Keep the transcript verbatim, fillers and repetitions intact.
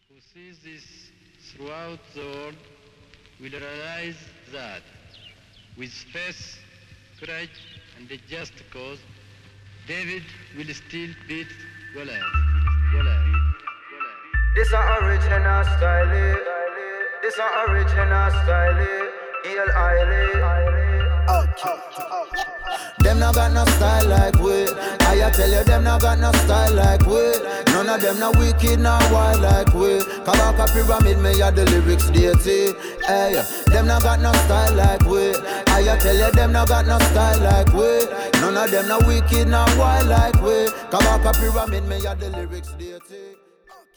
Who sees this throughout the world will realize that with faith, courage, and a just cause, David will still beat Goliath. Goliath. Goliath. This a original style, eh? This a original style, eh? Hail Haile. Okay. Them not got no style like we. I tell you, them not got no style like we. None of them no wicked, no wild like we. Kabaka pyramid, me ya the lyrics deity. Hey, them not got no style like we. I tell you, them not got no style like we. None of them no wicked, no wild like we. Kabaka pyramid, me ya the lyrics deity.